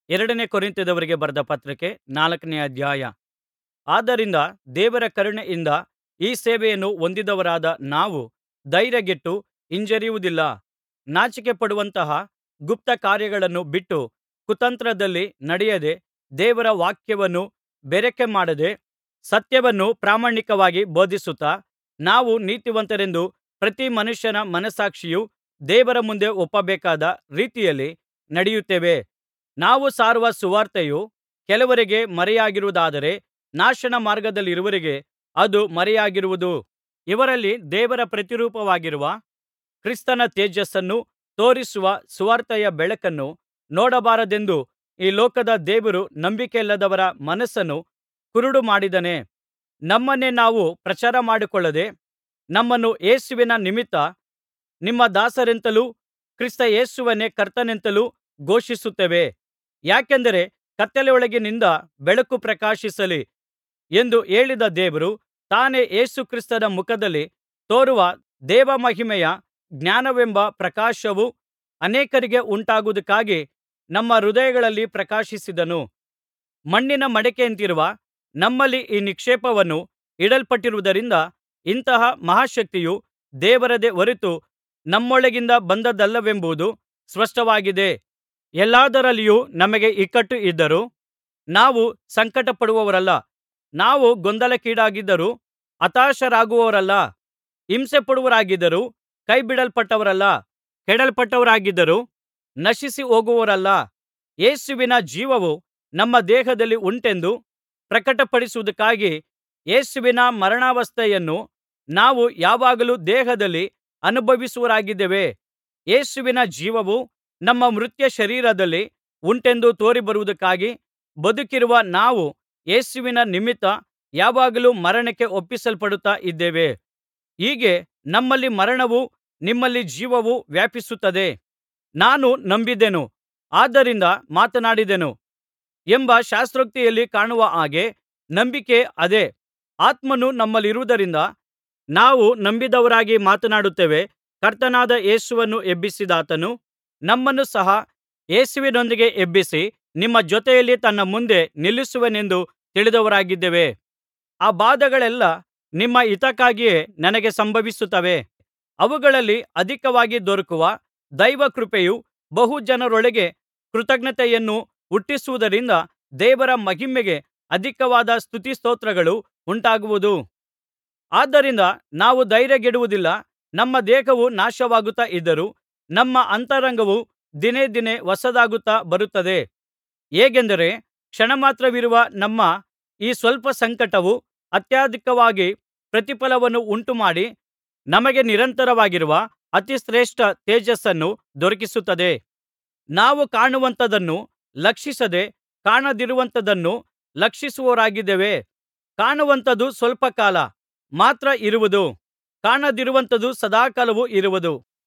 ಎರಡನೇ ಕೊರಿಂಥದವರಿಗೆ ಬರೆದ ಪತ್ರಿಕೆ 4ನೇ ಅಧ್ಯಾಯ. ಆದ್ದರಿಂದ ದೇವರ ಕರುಣೆಯಿಂದ ಈ ಸೇವೆಯನ್ನು ಹೊಂದಿದವರಾದ ನಾವು ಧೈರ್ಯಗೆಟ್ಟು ಹಿಂಜರಿಯುವುದಿಲ್ಲ. ನಾಚಿಕೆಪಡುವಂತಹ ಗುಪ್ತ ಕಾರ್ಯಗಳನ್ನು ಬಿಟ್ಟು ಕುತಂತ್ರದಲ್ಲಿ ನಡೆಯದೆ ದೇವರ ವಾಕ್ಯವನ್ನು ಬೆರಕೆ ಮಾಡದೆ ಸತ್ಯವನ್ನು ಪ್ರಾಮಾಣಿಕವಾಗಿ ಬೋಧಿಸುತ್ತಾ ನಾವು ನೀತಿವಂತರೆಂದು ಪ್ರತಿ ಮನುಷ್ಯನ ಮನಸ್ಸಾಕ್ಷಿಯು ದೇವರ ಮುಂದೆ ಒಪ್ಪಬೇಕಾದ ರೀತಿಯಲ್ಲಿ ನಡೆಯುತ್ತೇವೆ. ನಾವು ಸಾರುವ ಸುವಾರ್ತೆಯು ಕೆಲವರಿಗೆ ಮರೆಯಾಗಿರುವುದಾದರೆ ನಾಶನ ಮಾರ್ಗದಲ್ಲಿರುವವರಿಗೆ ಅದು ಮರೆಯಾಗಿರುವುದು. ಇವರಲ್ಲಿ ದೇವರ ಪ್ರತಿರೂಪವಾಗಿರುವ ಕ್ರಿಸ್ತನ ತೇಜಸ್ಸನ್ನು ತೋರಿಸುವ ಸುವಾರ್ತೆಯ ಬೆಳಕನ್ನು ನೋಡಬಾರದೆಂದು ಈ ಲೋಕದ ದೇವರು ನಂಬಿಕೆಯಿಲ್ಲದವರ ಮನಸ್ಸನ್ನು ಕುರುಡು ಮಾಡಿದ್ದಾನೆ. ನಮ್ಮನ್ನೇ ನಾವು ಪ್ರಚಾರ ಮಾಡಿಕೊಳ್ಳದೆ ನಮ್ಮನ್ನು ಯೇಸುವಿನ ನಿಮಿತ್ತ ನಿಮ್ಮ ದಾಸರೆಂತಲೂ ಕ್ರಿಸ್ತ ಯೇಸುವನ್ನೇ ಕರ್ತನೆಂತಲೂ ಘೋಷಿಸುತ್ತೇವೆ. ಯಾಕೆಂದರೆ ಕತ್ತಲೆಯೊಳಗಿನಿಂದ ಬೆಳಕು ಪ್ರಕಾಶಿಸಲಿ ಎಂದು ಹೇಳಿದ ದೇವರು ತಾನೇ ಯೇಸು ಕ್ರಿಸ್ತನ ಮುಖದಲ್ಲಿ ತೋರುವ ದೇವಮಹಿಮೆಯ ಜ್ಞಾನವೆಂಬ ಪ್ರಕಾಶವು ಅನೇಕರಿಗೆ ಉಂಟಾಗುವುದಕ್ಕಾಗಿ ನಮ್ಮ ಹೃದಯಗಳಲ್ಲಿ ಪ್ರಕಾಶಿಸಿದನು. ಮಣ್ಣಿನ ಮಡಿಕೆಯಂತಿರುವ ನಮ್ಮಲ್ಲಿ ಈ ನಿಕ್ಷೇಪವನ್ನು ಇಡಲ್ಪಟ್ಟಿರುವುದರಿಂದ ಇಂತಹ ಮಹಾಶಕ್ತಿಯು ದೇವರದೇ ಹೊರತು ನಮ್ಮೊಳಗಿಂದ ಬಂದದ್ದಲ್ಲವೆಂಬುದು ಸ್ಪಷ್ಟವಾಗಿದೆ. ಎಲ್ಲಾದರಲ್ಲಿಯೂ ನಮಗೆ ಇಕ್ಕಟ್ಟು ಇದ್ದರೂ ನಾವು ಸಂಕಟಪಡುವವರಲ್ಲ. ನಾವು ಗೊಂದಲಕ್ಕೀಡಾಗಿದ್ದರೂ ಹತಾಶರಾಗುವವರಲ್ಲ. ಹಿಂಸೆಪಡುವವರಾಗಿದ್ದರೂ ಕೈಬಿಡಲ್ಪಟ್ಟವರಲ್ಲ. ಕೆಡವಲ್ಪಟ್ಟವರಾಗಿದ್ದರೂ ನಶಿಸಿ ಹೋಗುವವರಲ್ಲ. ಯೇಸುವಿನ ಜೀವವು ನಮ್ಮ ದೇಹದಲ್ಲಿ ಉಂಟೆಂದು ಪ್ರಕಟಪಡಿಸುವುದಕ್ಕಾಗಿ ಯೇಸುವಿನ ಮರಣಾವಸ್ಥೆಯನ್ನು ನಾವು ಯಾವಾಗಲೂ ದೇಹದಲ್ಲಿ ಅನುಭವಿಸುವವರಾಗಿದ್ದೇವೆ. ಯೇಸುವಿನ ಜೀವವು ನಮ್ಮ ಮರ್ತ್ಯ ಶರೀರದಲ್ಲಿ ಉಂಟೆಂದು ತೋರಿಬರುವುದಕ್ಕಾಗಿ ಬದುಕಿರುವ ನಾವು ಯೇಸುವಿನ ನಿಮಿತ್ತ ಯಾವಾಗಲೂ ಮರಣಕ್ಕೆ ಒಪ್ಪಿಸಲ್ಪಡುತ್ತಾ ಇದ್ದೇವೆ. ಹೀಗೆ ನಮ್ಮಲ್ಲಿ ಮರಣವೂ ನಿಮ್ಮಲ್ಲಿ ಜೀವವೂ ವ್ಯಾಪಿಸುತ್ತದೆ. ನಾನು ನಂಬಿದೆನು ಆದ್ದರಿಂದ ಮಾತನಾಡಿದೆನು ಎಂಬ ಶಾಸ್ತ್ರೋಕ್ತಿಯಲ್ಲಿ ಕಾಣುವ ಹಾಗೆ ನಂಬಿಕೆ ಅದೇ. ಆತ್ಮನು ನಮ್ಮಲ್ಲಿರುವುದರಿಂದ ನಾವು ನಂಬಿದವರಾಗಿ ಮಾತನಾಡುತ್ತೇವೆ. ಕರ್ತನಾದ ಯೇಸುವನ್ನು ಎಬ್ಬಿಸಿದಾತನು ನಮ್ಮನ್ನು ಸಹ ಯೇಸುವಿನೊಂದಿಗೆ ಎಬ್ಬಿಸಿ ನಿಮ್ಮ ಜೊತೆಯಲ್ಲಿ ತನ್ನ ಮುಂದೆ ನಿಲ್ಲಿಸುವನೆಂದು ತಿಳಿದವರಾಗಿದ್ದೇವೆ. ಆ ಬಾಧೆಗಳೆಲ್ಲಾ ನಿಮ್ಮ ಹಿತಕ್ಕಾಗಿಯೇ ನನಗೆ ಸಂಭವಿಸುತ್ತವೆ. ಅವುಗಳಲ್ಲಿ ಅಧಿಕವಾಗಿ ದೊರಕುವ ದೈವಕೃಪೆಯು ಬಹು ಜನರೊಳಗೆ ಕೃತಜ್ಞತೆಯನ್ನು ಹುಟ್ಟಿಸುವುದರಿಂದ ದೇವರ ಮಹಿಮೆಗೆ ಅಧಿಕವಾದ ಸ್ತುತಿಸ್ತೋತ್ರಗಳು ಉಂಟಾಗುವುದು. ಆದ್ದರಿಂದ ನಾವು ಧೈರ್ಯಗೆಡುವುದಿಲ್ಲ. ನಮ್ಮ ದೇಹವು ನಾಶವಾಗುತ್ತಾ ಇದ್ದರೂ ನಮ್ಮ ಅಂತರಂಗವು ದಿನೇ ದಿನೇ ಹೊಸದಾಗುತ್ತಾ ಬರುತ್ತದೆ. ಹೇಗೆಂದರೆ ಕ್ಷಣಮಾತ್ರವಿರುವ ನಮ್ಮ ಈ ಸ್ವಲ್ಪ ಸಂಕಟವು ಅತ್ಯಧಿಕವಾಗಿ ಪ್ರತಿಫಲವನ್ನು ಉಂಟುಮಾಡಿ ನಮಗೆ ನಿರಂತರವಾಗಿರುವ ಅತಿಶ್ರೇಷ್ಠ ತೇಜಸ್ಸನ್ನು ದೊರಕಿಸುತ್ತದೆ. ನಾವು ಕಾಣುವಂಥದನ್ನು ಲಕ್ಷಿಸದೆ ಕಾಣದಿರುವಂಥದನ್ನು ಲಕ್ಷಿಸುವವರಾಗಿದ್ದೇವೆ. ಕಾಣುವಂಥದ್ದು ಸ್ವಲ್ಪ ಕಾಲ ಮಾತ್ರ ಇರುವುದು, ಕಾಣದಿರುವಂಥದ್ದು ಸದಾಕಾಲವೂ ಇರುವುದು.